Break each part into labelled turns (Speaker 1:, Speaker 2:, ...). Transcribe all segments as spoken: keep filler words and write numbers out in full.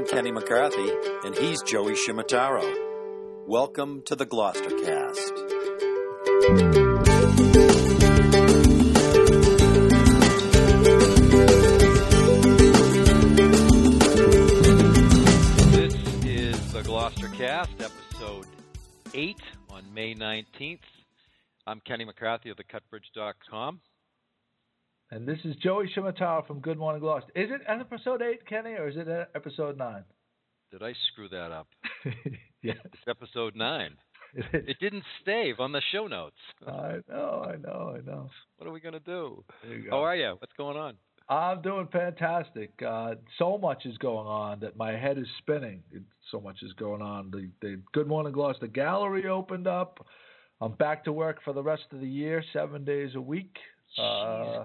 Speaker 1: I'm Kenny McCarthy, and he's Joey Shimataro. Welcome to the Gloucestercast.
Speaker 2: This is the Gloucestercast, episode eight on May nineteenth. I'm Kenny McCarthy of the cut bridge dot com.
Speaker 3: And this is Joey Shimataro from Good Morning Gloucester. Is it episode eight, Kenny, or is it episode nine?
Speaker 2: Did I screw that up?
Speaker 3: Yes.
Speaker 2: It's episode nine. It, it didn't stave on the show notes.
Speaker 3: I know, I know, I know.
Speaker 2: What are we going to do?
Speaker 3: There you go.
Speaker 2: How are you? What's going on?
Speaker 3: I'm doing fantastic. Uh, so much is going on that my head is spinning. It, so much is going on. The, the Good Morning Gloucester Gallery opened up. I'm back to work for the rest of the year, seven days a week. Uh,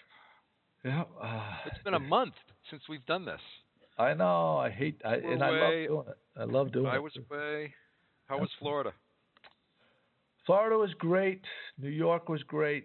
Speaker 3: yeah, uh,
Speaker 2: it's been a month since we've done this.
Speaker 3: I know. I hate. I, and I love doing it. I love doing it.
Speaker 2: I was away. How was Florida?
Speaker 3: Florida was great. New York was great.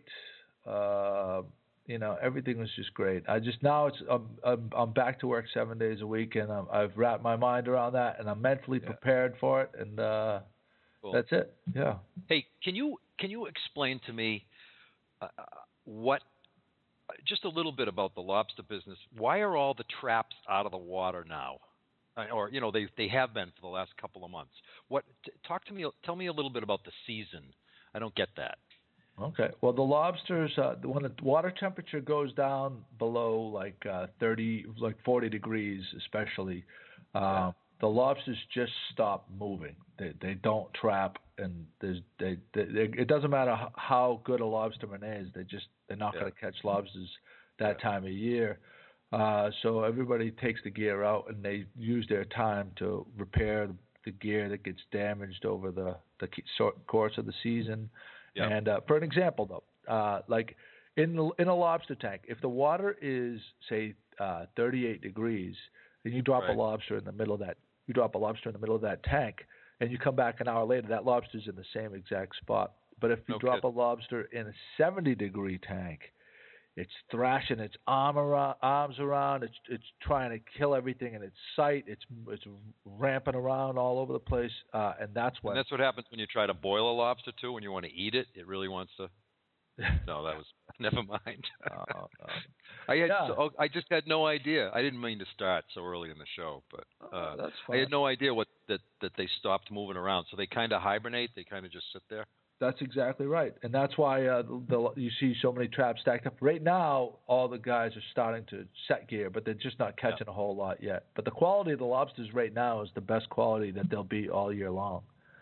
Speaker 3: Uh, you know, everything was just great. I just now it's I'm I'm, I'm back to work seven days a week, and I'm, I've wrapped my mind around that, and I'm mentally yeah. prepared for it, and uh, cool. That's it. Yeah.
Speaker 2: Hey, can you can you explain to me uh, what? Just a little bit about the lobster business. Why are all the traps out of the water now? Or, you know, they they have been for the last couple of months. What? T- talk to me. Tell me a little bit about the season. I don't get that.
Speaker 3: Okay. Well, the lobsters, uh, when the water temperature goes down below like uh, thirty, like forty degrees, especially, uh, yeah. the lobsters just stop moving. They they don't trap, and there's they, they, they it doesn't matter how good a lobsterman is. They just they're not yeah. going to catch lobsters that yeah. time of year. Uh, so everybody takes the gear out, and they use their time to repair the gear that gets damaged over the the course of the season. Yeah. And uh, for an example, though, uh, like in the, in a lobster tank, if the water is say uh, thirty-eight degrees, and you drop right. a lobster in the middle of that, you drop a lobster in the middle of that tank, and you come back an hour later, that lobster's in the same exact spot. But if you no drop kid. a lobster in a seventy degree tank, it's thrashing its arm around, arms around. It's it's trying to kill everything in its sight. It's it's ramping around all over the place, uh, and that's what.
Speaker 2: And that's what happens when you try to boil a lobster too. When you want to eat it, it really wants to. No, that was never mind.
Speaker 3: oh, no.
Speaker 2: I had
Speaker 3: yeah.
Speaker 2: so, I just had no idea. I didn't mean to start so early in the show, but uh,
Speaker 3: oh, that's
Speaker 2: I had no idea what that that they stopped moving around. So they kind of hibernate. They kind of just sit there.
Speaker 3: That's exactly right, and that's why uh, the, the, you see so many traps stacked up. Right now, all the guys are starting to set gear, but they're just not catching yeah. a whole lot yet. But the quality of the lobsters right now is the best quality that they'll be all year long.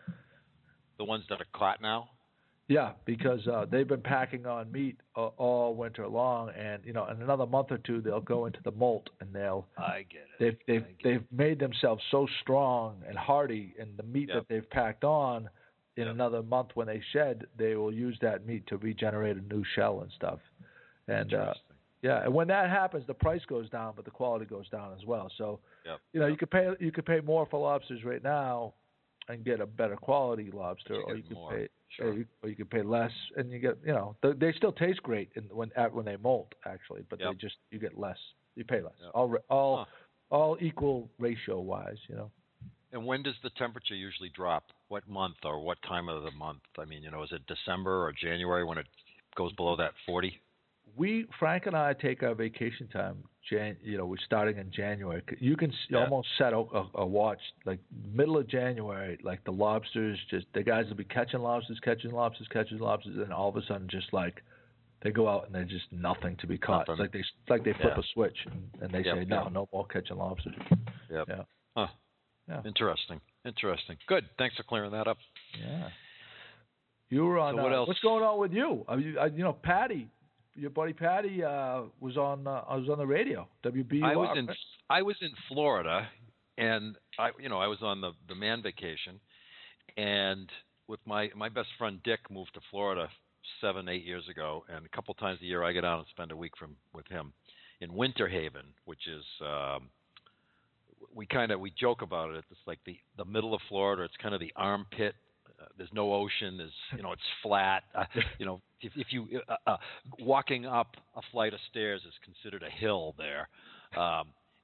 Speaker 2: The ones that are caught now?
Speaker 3: Yeah, because uh, they've been packing on meat uh, all winter long, and you know, in another month or two, they'll go into the molt, and they'll.
Speaker 2: I get it.
Speaker 3: They've they've
Speaker 2: get
Speaker 3: they've
Speaker 2: it.
Speaker 3: made themselves so strong and hardy, and the meat
Speaker 2: yep.
Speaker 3: that they've packed on. In
Speaker 2: yep.
Speaker 3: another month, when they shed, they will use that meat to regenerate a new shell and stuff. And uh, yeah, and when that happens, the price goes down, but the quality goes down as well. So
Speaker 2: yep.
Speaker 3: you know,
Speaker 2: yep.
Speaker 3: you could pay you could pay more for lobsters right now, and get a better quality lobster,
Speaker 2: you
Speaker 3: or you could
Speaker 2: more.
Speaker 3: pay
Speaker 2: sure.
Speaker 3: or, you, or you could pay less, and you get you know they, they still taste great in, when at, when they molt actually, but
Speaker 2: yep.
Speaker 3: they just you get less, you pay less,
Speaker 2: yep.
Speaker 3: all all
Speaker 2: huh.
Speaker 3: all equal ratio wise, you know.
Speaker 2: And when does the temperature usually drop? What month or what time of the month? I mean, you know, is it December or January when it goes below that forty?
Speaker 3: We, Frank and I, take our vacation time. Jan, you know, we're starting in January. You can yeah. almost set a, a, a watch like middle of January. Like the lobsters, just the guys will be catching lobsters, catching lobsters, catching lobsters, and all of a sudden, just like they go out and there's just nothing to be caught. It's like they, it's like they flip
Speaker 2: yeah.
Speaker 3: a switch and, and they
Speaker 2: yep,
Speaker 3: say, no,
Speaker 2: yep.
Speaker 3: no more catching lobsters.
Speaker 2: Yep.
Speaker 3: Yeah.
Speaker 2: Huh.
Speaker 3: Yeah.
Speaker 2: Interesting. Interesting. Good. Thanks for clearing that up.
Speaker 3: Yeah. You were on.
Speaker 2: So what
Speaker 3: uh,
Speaker 2: else?
Speaker 3: What's going on with you? I mean, I, you know, Patty, your buddy Patty, uh, was on. Uh, I was on the radio. W B U R.
Speaker 2: I was in. I was in Florida, and I, you know, I was on the the man vacation, and with my my best friend Dick moved to Florida seven eight years ago, and a couple times a year I get down and spend a week from with him in Winter Haven, which is. Um, We kind of we joke about it. It's like the, the middle of Florida. It's kind of the armpit. Uh, there's no ocean. There's you know it's flat. Uh, you know if, if you uh, uh, walking up a flight of stairs is considered a hill there, um,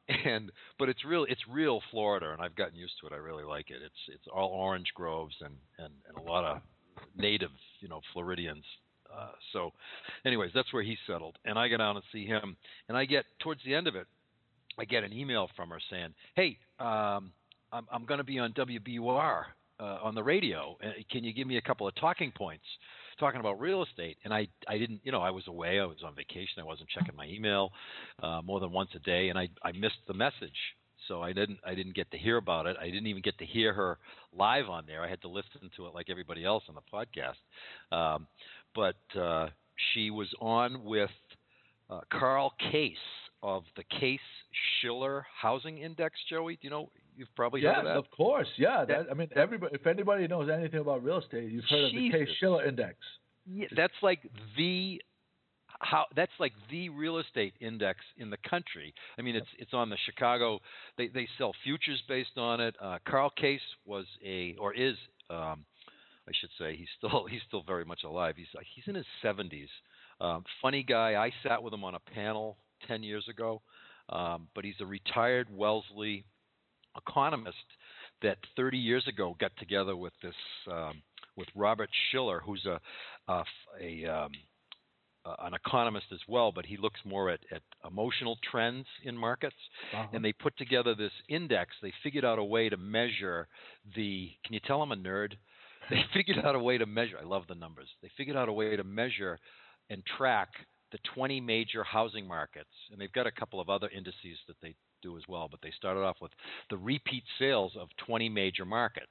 Speaker 2: and but it's real it's real Florida, and I've gotten used to it. I really like it. It's it's all orange groves and and, and a lot of native, you know, Floridians. Uh, so, anyways, that's where he settled, and I go down and see him, and I get towards the end of it, I get an email from her saying, "Hey, um, I'm I'm going to be on W B U R uh, on the radio. Uh, Can you give me a couple of talking points?" Talking about real estate, and I, I didn't, you know, I was away, I was on vacation, I wasn't checking my email uh, more than once a day, and I, I missed the message, so I didn't, I didn't get to hear about it. I didn't even get to hear her live on there. I had to listen to it like everybody else on the podcast. Um, but uh, she was on with uh, Carl Case of the Case-Shiller Housing Index. Joey, do you know? You've probably
Speaker 3: yeah,
Speaker 2: heard of that.
Speaker 3: of course. Yeah,
Speaker 2: that,
Speaker 3: that, I mean, everybody. If anybody knows anything about real estate, you've heard of the Case-Shiller Index.
Speaker 2: Yeah, that's like the how that's like the real estate index in the country. I mean, it's it's on the Chicago. They they sell futures based on it. Uh, Carl Case was a or is um, I should say he's still he's still very much alive. He's he's in his seventies. Um, funny guy. I sat with him on a panel ten years ago, um, but he's a retired Wellesley economist that thirty years ago got together with this um, with Robert Shiller, who's a a, a um, uh, an economist as well, but he looks more at, at emotional trends in markets. Uh-huh. And they put together this index. They figured out a way to measure the. Can you tell I'm a nerd? They figured out a way to measure. I love the numbers. They figured out a way to measure and track the twenty major housing markets, and they've got a couple of other indices that they do as well, but they started off with the repeat sales of twenty major markets.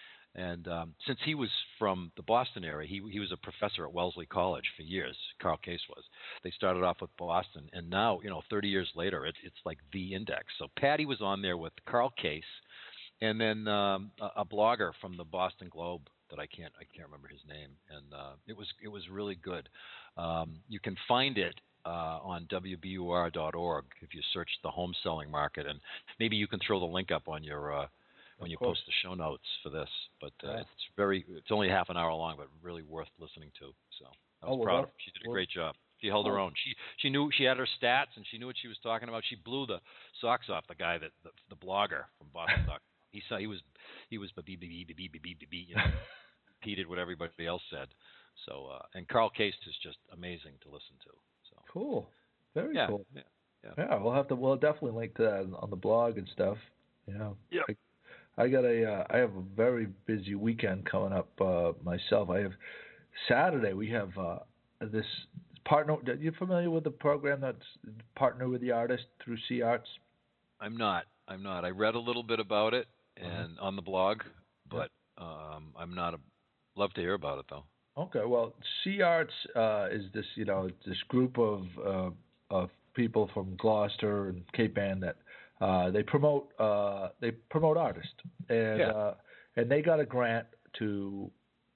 Speaker 2: And um, since he was from the Boston area, he he was a professor at Wellesley College for years. Carl Case was. They started off with Boston, and now, you know, thirty years later, it's it's like the index. So Patty was on there with Carl Case, and then um, a, a blogger from the Boston Globe that I can't I can't remember his name, and uh, it was it was really good. Um, you can find it uh, on W B U R dot org if you search the home selling market, and maybe you can throw the link up on your uh, when you post the show notes for this. But uh, yeah. it's very it's only half an hour long, but really worth listening to. So I was oh, well, proud of her. She did a great job. She held her own. She she knew she had her stats and she knew what she was talking about. She blew the socks off the guy that the, the blogger from Boston. He saw he was he was b b b b b b b b you know, repeated what everybody else said. So uh, and Carl Case is just amazing to listen to. So
Speaker 3: cool, very
Speaker 2: yeah,
Speaker 3: cool.
Speaker 2: Yeah, yeah,
Speaker 3: yeah. We'll have to we'll definitely link to that on the blog and stuff. Yeah.
Speaker 2: Yeah.
Speaker 3: I, I got a uh, I have a very busy weekend coming up uh, myself. I have Saturday. We have uh, this partner. Are you familiar with the program that's partner with the artist through C Arts?
Speaker 2: I'm not. I'm not. I read a little bit about it and
Speaker 3: uh-huh.
Speaker 2: on the blog, but um, I'm not. A, love to hear about it though.
Speaker 3: Okay. Well, C Arts uh, is this you know this group of uh, of people from Gloucester and Cape Ann that uh, they promote uh, they promote artists and
Speaker 2: yeah.
Speaker 3: uh, and they got a grant to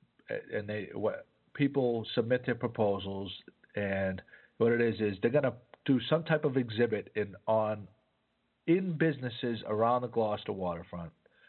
Speaker 3: and they what people submit their proposals, and what it is is they're gonna do some type of exhibit in on in businesses around the Gloucester waterfront.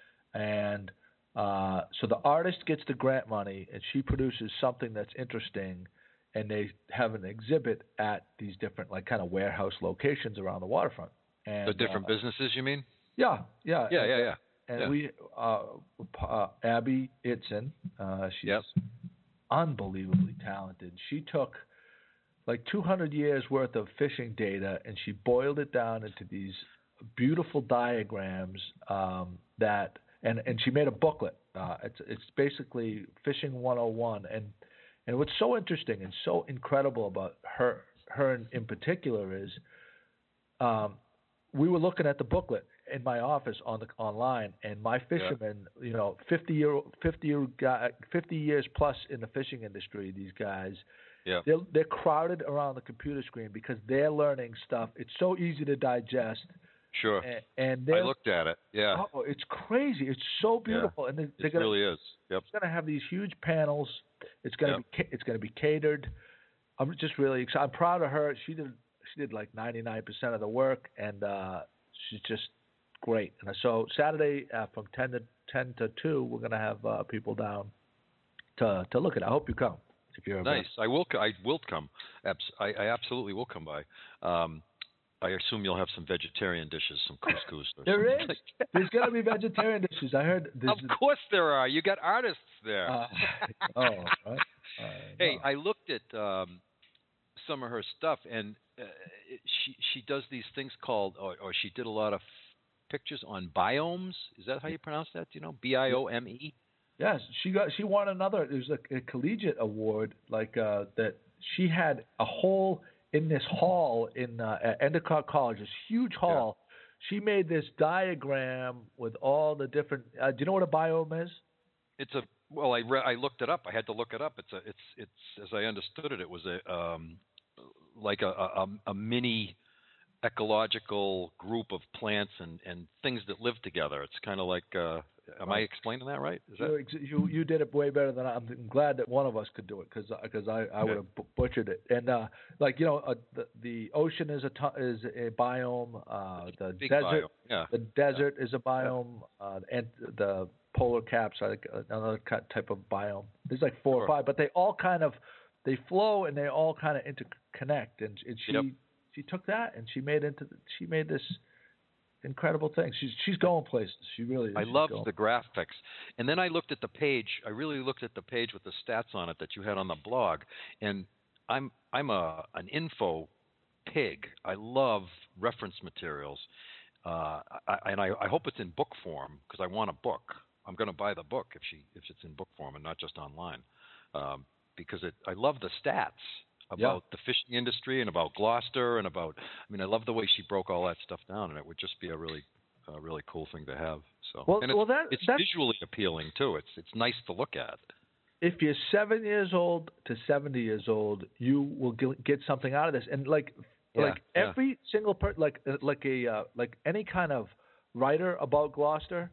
Speaker 3: And uh, so the artist gets the grant money, and she produces something that's interesting, and they have an exhibit at these different, like, kind of warehouse locations around the waterfront. And
Speaker 2: the different
Speaker 3: uh,
Speaker 2: businesses, you mean?
Speaker 3: Yeah, yeah.
Speaker 2: Yeah,
Speaker 3: and,
Speaker 2: yeah, yeah.
Speaker 3: And
Speaker 2: yeah.
Speaker 3: we, uh, uh, Abby Itzen, uh, she's
Speaker 2: yep.
Speaker 3: unbelievably talented. She took like two hundred years worth of fishing data, and she boiled it down into these beautiful diagrams um, that, and, and she made a booklet. Uh, it's it's basically Fishing one oh one, and and what's so interesting and so incredible about her her in, in particular is, um, we were looking at the booklet in my office on the online, and my fishermen, yeah. you know, fifty year fifty year guy, fifty years plus in the fishing industry, these guys.
Speaker 2: Yeah.
Speaker 3: They're, they're crowded around the computer screen because they're learning stuff. It's so easy to digest.
Speaker 2: Sure.
Speaker 3: And, and
Speaker 2: I looked at it. Yeah.
Speaker 3: Oh, it's crazy. It's so beautiful,
Speaker 2: yeah.
Speaker 3: and they're,
Speaker 2: it
Speaker 3: they're gonna,
Speaker 2: really is. Yep.
Speaker 3: It's going to have these huge panels. It's going to
Speaker 2: yep.
Speaker 3: be it's going to be catered. I'm just really excited. I'm proud of her. She did she did like ninety-nine percent of the work, and uh, she's just great. And so Saturday uh, from ten to ten to two, we're going to have uh, people down to to look at it. I hope you come. If you're
Speaker 2: nice, I will. I will come. I, I absolutely will come by. Um, I assume you'll have some vegetarian dishes, some couscous. Or
Speaker 3: There
Speaker 2: something.
Speaker 3: is. There's gonna be vegetarian dishes. I heard.
Speaker 2: Of course there are. You got artists there.
Speaker 3: Uh, oh, right. Uh,
Speaker 2: Hey,
Speaker 3: no.
Speaker 2: I looked at um, some of her stuff, and uh, it, she she does these things called, or, or she did a lot of pictures on biomes. Is that how you pronounce that? Do you know? B I O M E.
Speaker 3: Yes, she got. She won another. There's a, a collegiate award like uh, that. She had a whole in this hall in uh, at Endicott College, this huge hall. She made this diagram with all the different. Uh, do you know what a biome is?
Speaker 2: It's a well. I re- I looked it up. I had to look it up. It's a it's it's as I understood it. It was a um, like a, a a mini ecological group of plants and, and things that live together. It's kind of like. Uh, am I explaining that right? Is that...
Speaker 3: You, you you did it way better than I. I'm glad that one of us could do it because because I, I would have butchered it. And uh, like you know, uh, the the ocean is a t- is a biome. Uh, the
Speaker 2: Big
Speaker 3: desert
Speaker 2: biome. Yeah.
Speaker 3: the desert is a biome. Uh, and the polar caps are like another type of biome. There's like four
Speaker 2: Sure.
Speaker 3: or five, but they all kind of they flow and they all kind of interconnect. And, and she
Speaker 2: Yep.
Speaker 3: she took that and she made into she made this incredible thing. She's she's going places. She really is.
Speaker 2: I
Speaker 3: She's
Speaker 2: loved
Speaker 3: going-
Speaker 2: the graphics. And then I looked at the page. I really looked at the page with the stats on it that you had on the blog. And I'm I'm a an info pig. I love reference materials. Uh, I, and I, I hope it's in book form because I want a book. I'm going to buy the book if she if it's in book form and not just online, um, because it I love the stats about
Speaker 3: Yeah.
Speaker 2: the fishing industry and about Gloucester and about. I mean, I love the way she broke all that stuff down, and it would just be a really a really cool thing to have. So
Speaker 3: Well-
Speaker 2: and it's,
Speaker 3: well, that-
Speaker 2: it's
Speaker 3: that's-
Speaker 2: visually appealing too. It's it's nice to look at.
Speaker 3: If you're seven years old to seventy years old, you will get get something out of this. And like
Speaker 2: Yeah,
Speaker 3: like
Speaker 2: yeah.
Speaker 3: every single person, like uh, like a uh, like any kind of writer about Gloucester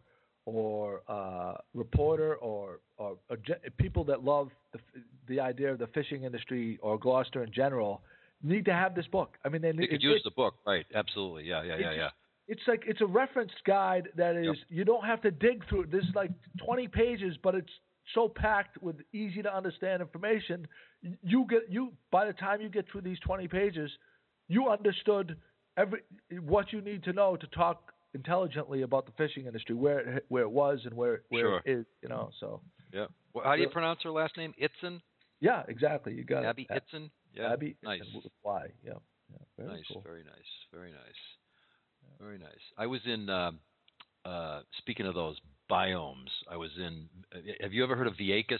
Speaker 3: or uh, reporter or or, or ge- people that love the the idea of the fishing industry or Gloucester in general need to have this book. I mean, they
Speaker 2: You
Speaker 3: it,
Speaker 2: could use
Speaker 3: it,
Speaker 2: the book, right? Absolutely. Yeah, yeah, yeah,
Speaker 3: it's
Speaker 2: yeah.
Speaker 3: It's like it's a reference guide that is
Speaker 2: Yep.
Speaker 3: you don't have to dig through. This is like twenty pages, but it's so packed with easy to understand information. You get you by the time you get through these twenty pages, you understood every what you need to know to talk intelligently about the fishing industry, where it, where it was and where where
Speaker 2: Sure.
Speaker 3: it is. You know, so
Speaker 2: Yeah. Well, how do you
Speaker 3: So-
Speaker 2: pronounce her last name? Itzen?
Speaker 3: yeah, exactly. You got
Speaker 2: Abby
Speaker 3: it.
Speaker 2: Itzen? Yeah.
Speaker 3: Abby.
Speaker 2: Nice.
Speaker 3: And with Y. Yeah. Yeah. Very
Speaker 2: Nice,
Speaker 3: cool.
Speaker 2: very nice, very nice, very nice. I was in. Um, uh, speaking of those biomes, I was in. Uh, have you ever heard of Vieques?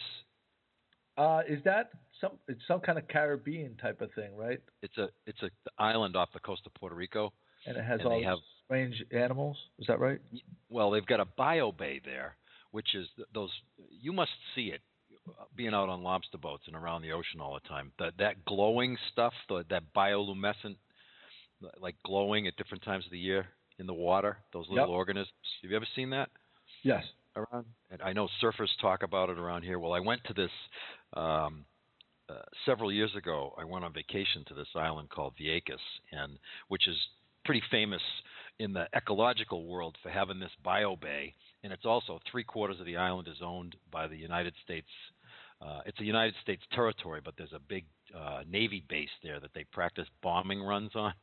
Speaker 3: Uh, is that some? It's some kind of Caribbean type of thing, right?
Speaker 2: It's a it's a island off the coast of Puerto Rico.
Speaker 3: And it has
Speaker 2: And
Speaker 3: all
Speaker 2: they
Speaker 3: these
Speaker 2: have-
Speaker 3: strange animals. Is that right?
Speaker 2: Well, they've got a bio bay there, which is th- those. You must see it, uh, being out on lobster boats and around the ocean all the time. That that glowing stuff, the, that bioluminescent, like glowing at different times of the year in the water. Those little
Speaker 3: Yep.
Speaker 2: organisms. Have you ever seen that?
Speaker 3: Yes.
Speaker 2: Around, and I know surfers talk about it around here. Well, I went to this um, uh, several years ago. I went on vacation to this island called Vieques, and which is pretty famous in the ecological world for having this bio bay. And it's also three quarters of the island is owned by the United States. Uh, it's a United States territory, but there's a big uh, Navy base there that they practice bombing runs on.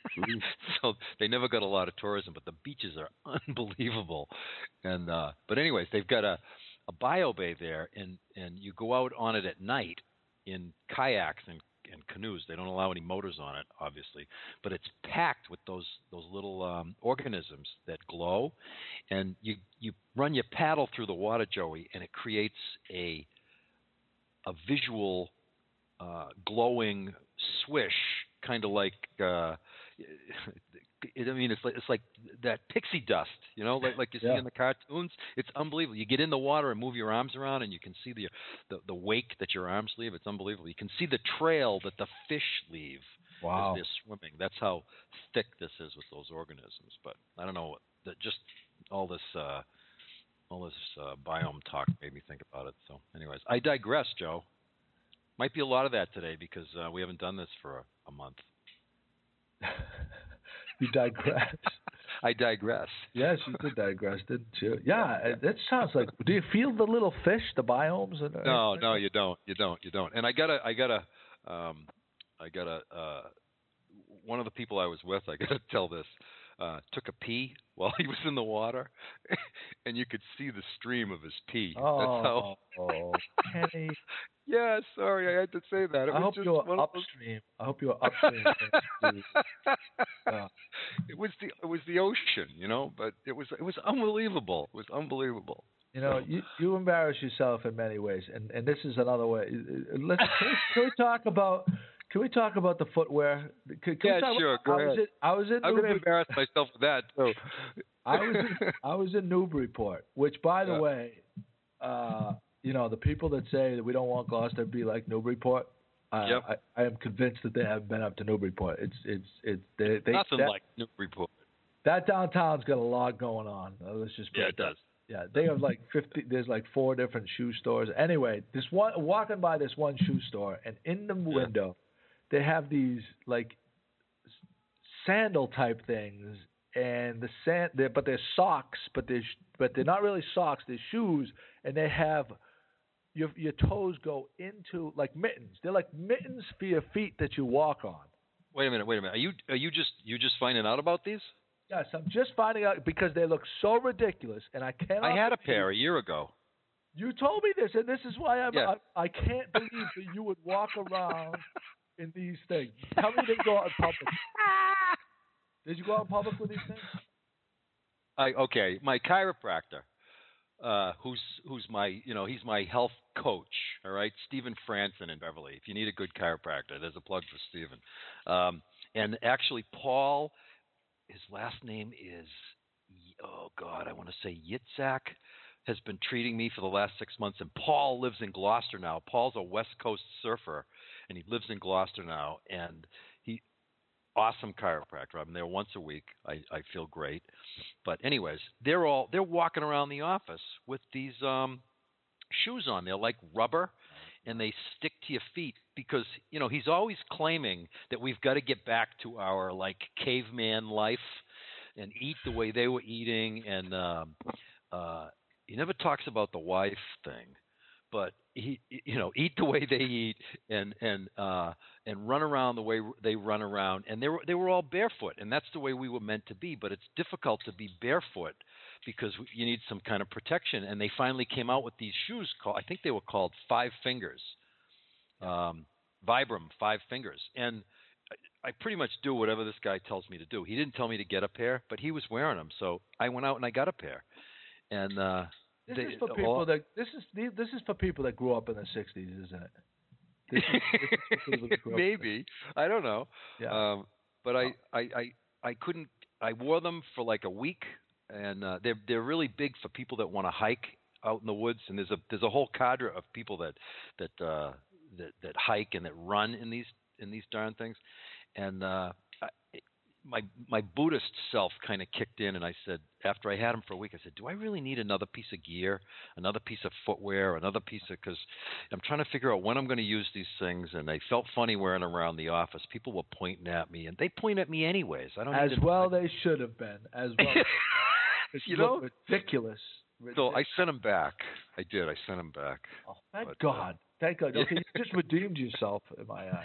Speaker 2: So they never got a lot of tourism, but the beaches are unbelievable. And uh, but anyways, they've got a, a bio bay there, and, and you go out on it at night in kayaks and, and canoes. They don't allow any motors on it, obviously, but it's packed with those those little um, organisms that glow, and you you run your paddle through the water, Joey, and it creates a a visual uh, glowing swish, kind of like. Uh, It, I mean, it's like it's like that pixie dust, you know, like like you see
Speaker 3: Yeah.
Speaker 2: in the cartoons. It's unbelievable. You get in the water and move your arms around, and you can see the, the the wake that your arms leave. It's unbelievable. You can see the trail that the fish leave
Speaker 3: Wow.
Speaker 2: as they're swimming. That's how thick this is with those organisms. But I don't know. What, that just all this uh, all this uh, biome talk made me think about it. So, anyways, I digress, Joe. Might be a lot of that today because uh, we haven't done this for a, a month.
Speaker 3: You digress.
Speaker 2: I digress.
Speaker 3: Yes, you did digress, didn't you? Yeah, uh, that sounds like. Do you feel the little fish, the biomes? And,
Speaker 2: No, no, you don't. You don't. You don't. And I gotta, I gotta, um, I gotta. Uh, one of the people I was with, I got to tell this, uh, took a pee while he was in the water, and you could see the stream of his pee.
Speaker 3: Oh,
Speaker 2: That's how.
Speaker 3: Kenny.
Speaker 2: Yeah, sorry, I had to say that. It
Speaker 3: I
Speaker 2: was
Speaker 3: hope
Speaker 2: just
Speaker 3: you're
Speaker 2: one of those-
Speaker 3: upstream. I hope you're upstream. Yeah.
Speaker 2: It was the it was the ocean, you know, but it was it was unbelievable. It was unbelievable.
Speaker 3: You know, you, you embarrass yourself in many ways, and, and this is another way. Let's can we, can we talk about can we talk about the footwear? Can, can
Speaker 2: Yeah,
Speaker 3: we talk
Speaker 2: sure,
Speaker 3: About,
Speaker 2: go
Speaker 3: I was
Speaker 2: ahead.
Speaker 3: in, I was in
Speaker 2: I'm going to
Speaker 3: Newbury-
Speaker 2: embarrass myself with that too.
Speaker 3: I was in, I was in Newburyport, which, by the
Speaker 2: Yeah.
Speaker 3: way, uh, you know, the people that say that we don't want Gloucester to be like Newburyport, uh,
Speaker 2: Yep.
Speaker 3: I, I am convinced that they haven't been up to Newburyport. It's it's it's they, they,
Speaker 2: Nothing
Speaker 3: that,
Speaker 2: like Newburyport.
Speaker 3: that downtown's got a lot going on. Uh, let's just put
Speaker 2: Yeah,
Speaker 3: it
Speaker 2: it does.
Speaker 3: Yeah, they have like fifty. There's like four different shoe stores. Anyway, this one walking by this one shoe store, and in the window, they have these like s- sandal type things, and the sand. They're, but they're socks, but they're sh- but they're not really socks. They're shoes, and they have your your toes go into like mittens. They're like mittens for your feet that you walk on.
Speaker 2: Wait a minute, wait a minute. Are you are you just you just finding out about these?
Speaker 3: Yes, I'm just finding out because they look so ridiculous, and I cannot.
Speaker 2: I had a
Speaker 3: believe-
Speaker 2: pair a year ago.
Speaker 3: You told me this, and this is why I'm,
Speaker 2: Yeah.
Speaker 3: I, I can't believe that you would walk around in these things. Tell me you didn't go out in public. Did you go out in public with these things?
Speaker 2: I okay, my chiropractor, uh, who's who's my you know he's my health coach. All right, Stephen Franson in Beverly. If you need a good chiropractor, there's a plug for Stephen. Um, and actually, Paul, his last name is oh God, I want to say Yitzhak, has been treating me for the last six months. And Paul lives in Gloucester now. Paul's a West Coast surfer, and he lives in Gloucester now. And he awesome chiropractor. I'm there once a week. I, I feel great. But anyways, they're all they're walking around the office with these um, shoes on. They're like rubber, and they stick to your feet because you know he's always claiming that we've got to get back to our like caveman life and eat the way they were eating. And um, uh, he never talks about the wife thing, but he you know eat the way they eat and and uh, and run around the way they run around. And they were they were all barefoot, and that's the way we were meant to be. But it's difficult to be barefoot because you need some kind of protection. And they finally came out with these shoes called, I think they were called Five Fingers, um, Vibram Five Fingers. And I, I pretty much do whatever this guy tells me to do. He didn't tell me to get a pair, but he was wearing them, so I went out and I got a pair. And uh,
Speaker 3: This
Speaker 2: they,
Speaker 3: is for people
Speaker 2: all,
Speaker 3: that this is this is for people that grew up in the sixties, isn't it? This is, this is for people that grew up in the-
Speaker 2: maybe I don't know.
Speaker 3: Yeah.
Speaker 2: Um, but I, I, I, I couldn't. I wore them for like a week, and uh, they're they're really big for people that want to hike out in the woods. And there's a there's a whole cadre of people that that uh, that that hike and that run in these in these darn things. And uh, I, my my Buddhist self kind of kicked in, and I said, after I had them for a week, I said, do I really need another piece of gear, another piece of footwear, another piece of, because I'm trying to figure out when I'm going to use these things, and they felt funny wearing them around the office. People were pointing at me, and they point at me anyways. I don't
Speaker 3: As
Speaker 2: need to,
Speaker 3: well they should have been. As well. It's
Speaker 2: You know?
Speaker 3: ridiculous.
Speaker 2: So I
Speaker 3: ridiculous.
Speaker 2: sent them back. I did. I sent them back.
Speaker 3: Oh, thank
Speaker 2: but, uh,
Speaker 3: God. Thank God. Okay, you just redeemed yourself in my eyes.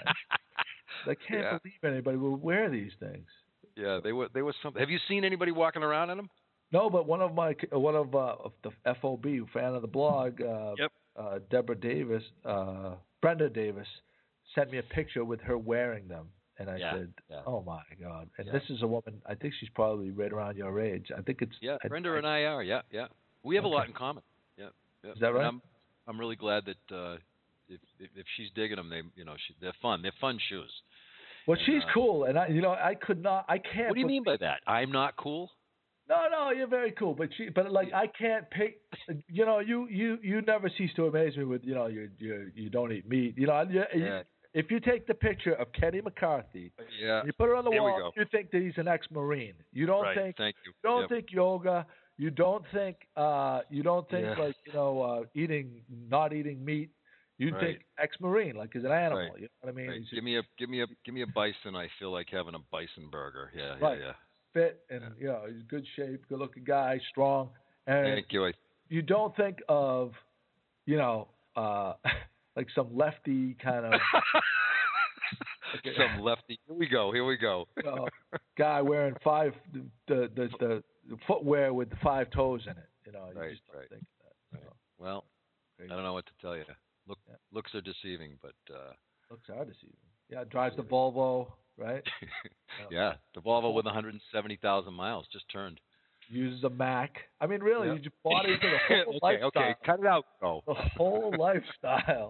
Speaker 3: I can't
Speaker 2: Yeah.
Speaker 3: believe anybody will wear these things.
Speaker 2: Yeah, they were. They were something. Have you seen anybody walking around in them?
Speaker 3: No, but one of my one of uh, of the F O B fan of the blog, uh,
Speaker 2: Yep.
Speaker 3: uh, Deborah Davis, uh, Brenda Davis, sent me a picture with her wearing them, and I
Speaker 2: Yeah,
Speaker 3: said,
Speaker 2: yeah.
Speaker 3: "Oh my God!" And
Speaker 2: Yeah.
Speaker 3: this is a woman. I think she's probably right around your age. I think it's
Speaker 2: Yeah,
Speaker 3: I-
Speaker 2: Brenda
Speaker 3: I-
Speaker 2: and I are. Yeah, yeah. We have a
Speaker 3: Okay.
Speaker 2: lot in common. Yeah, yeah.
Speaker 3: Is that
Speaker 2: And
Speaker 3: right?
Speaker 2: I'm, I'm really glad that uh, if, if if she's digging them, they you know she, they're fun. They're fun shoes.
Speaker 3: Well,
Speaker 2: and,
Speaker 3: she's
Speaker 2: uh,
Speaker 3: cool, and I, you know, I could not. I can't.
Speaker 2: What do you
Speaker 3: put-
Speaker 2: mean by that? I'm not cool.
Speaker 3: No, no, you're very cool, but she, but like I can't pick. You know, you you you never cease to amaze me with you know you you you don't eat meat. You know, you,
Speaker 2: Yeah.
Speaker 3: if you take the picture of Kenny McCarthy,
Speaker 2: Yeah.
Speaker 3: you put it on the
Speaker 2: There we
Speaker 3: wall,
Speaker 2: go.
Speaker 3: you think that he's an ex-marine. You don't
Speaker 2: Right.
Speaker 3: think
Speaker 2: Thank you.
Speaker 3: you don't
Speaker 2: Yep.
Speaker 3: think yoga. You don't think uh you don't think
Speaker 2: Yeah.
Speaker 3: like you know uh eating not eating meat. You
Speaker 2: Right.
Speaker 3: think ex-marine like he's an animal.
Speaker 2: Right.
Speaker 3: You know what I mean?
Speaker 2: Right.
Speaker 3: He's
Speaker 2: Give me a give me a give me a bison. I feel like having a bison burger. Yeah.
Speaker 3: Right.
Speaker 2: Yeah.
Speaker 3: fit and you know he's good shape, good looking guy, strong.
Speaker 2: Yeah.
Speaker 3: And
Speaker 2: Thank you. I,
Speaker 3: you don't think of, you know, uh, like some lefty kind of
Speaker 2: Some lefty. Here we go. Here we go.
Speaker 3: uh, guy wearing five the, the the the footwear with the five toes in it. You know, you
Speaker 2: right,
Speaker 3: just don't
Speaker 2: right.
Speaker 3: think of that.
Speaker 2: Right.
Speaker 3: So,
Speaker 2: Well,
Speaker 3: crazy.
Speaker 2: I don't know what to tell you. Look,
Speaker 3: Yeah.
Speaker 2: looks are deceiving, but uh,
Speaker 3: Looks are deceiving. Yeah, drives the Volvo, right?
Speaker 2: yeah, the Volvo with one hundred seventy thousand miles just turned.
Speaker 3: Uses a Mac. I mean, really,
Speaker 2: Yep.
Speaker 3: you just bought into the whole
Speaker 2: okay,
Speaker 3: lifestyle.
Speaker 2: okay, cut it out. Oh.
Speaker 3: The whole lifestyle.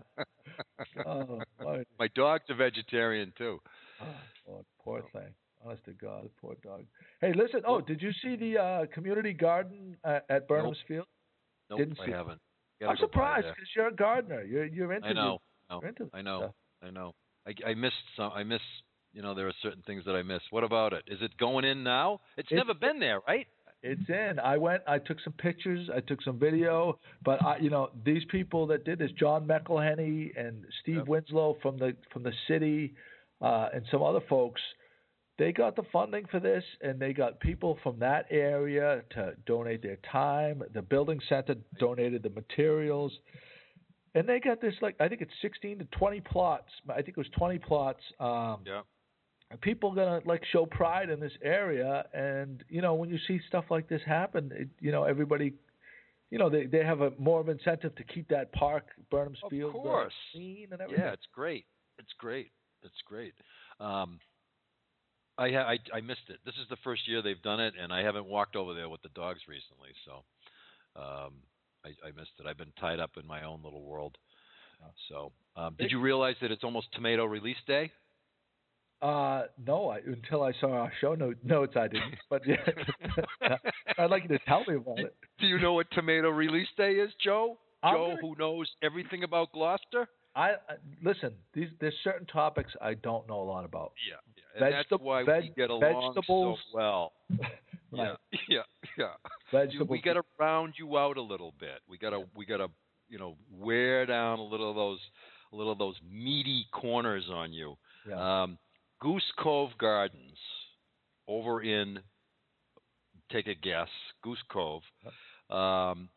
Speaker 3: Oh, my.
Speaker 2: My dog's a vegetarian too.
Speaker 3: Oh, Lord, poor thing. Honest to God, poor dog. Hey, listen. Oh, did you see the uh, community garden uh, at Burnham's
Speaker 2: Nope.
Speaker 3: Field?
Speaker 2: Nope,
Speaker 3: Didn't
Speaker 2: I
Speaker 3: see
Speaker 2: haven't.
Speaker 3: It.
Speaker 2: Gotta
Speaker 3: I'm
Speaker 2: go by
Speaker 3: surprised
Speaker 2: there.
Speaker 3: because you're a gardener. You're you're into
Speaker 2: I know.
Speaker 3: The,
Speaker 2: No,
Speaker 3: you're into
Speaker 2: I know.
Speaker 3: stuff.
Speaker 2: I know. I, I missed some. I miss. You know, there are certain things that I miss. What about it? Is it going in now? It's,
Speaker 3: It's-
Speaker 2: never been there, right?
Speaker 3: It's in. I went. I took some pictures. I took some video. But I, you know, these people that did this, John McElhenney and Steve
Speaker 2: Yep.
Speaker 3: Winslow from the from the city, uh, and some other folks, they got the funding for this, and they got people from that area to donate their time. The building center donated the materials, and they got this like I think it's sixteen to twenty plots. I think it was twenty plots. Um,
Speaker 2: Yeah.
Speaker 3: People gonna like show pride in this area, and you know when you see stuff like this happen, it, you know everybody, you know they they have a more of an incentive to keep that park, Burnham's
Speaker 2: Of
Speaker 3: Field, uh,
Speaker 2: course.
Speaker 3: clean and everything.
Speaker 2: Yeah, it's great. It's great. It's great. Um, I, ha- I I missed it. This is the first year they've done it, and I haven't walked over there with the dogs recently, so um, I, I missed it. I've been tied up in my own little world. So, um, did you realize that it's almost tomato release day?
Speaker 3: Uh, no, I, until I saw our show note, notes, I didn't. But yeah, I'd like you to tell me about it.
Speaker 2: Do you know what tomato release day is, Joe?
Speaker 3: I'm
Speaker 2: Joe,
Speaker 3: gonna-
Speaker 2: who knows everything about Gloucester?
Speaker 3: I, I listen. These there's certain topics I don't know a lot about.
Speaker 2: Yeah, yeah. And
Speaker 3: Vegeta-
Speaker 2: that's why
Speaker 3: veg-
Speaker 2: we get along
Speaker 3: vegetables.
Speaker 2: so well.
Speaker 3: Right.
Speaker 2: Yeah, yeah, yeah.
Speaker 3: Vegetables.
Speaker 2: We got to round you out a little bit. We got to, we got to, you know, wear down a little of those, a little of those meaty corners on you.
Speaker 3: Yeah.
Speaker 2: Um, Goose Cove Gardens, over in, take a guess, Goose Cove, um,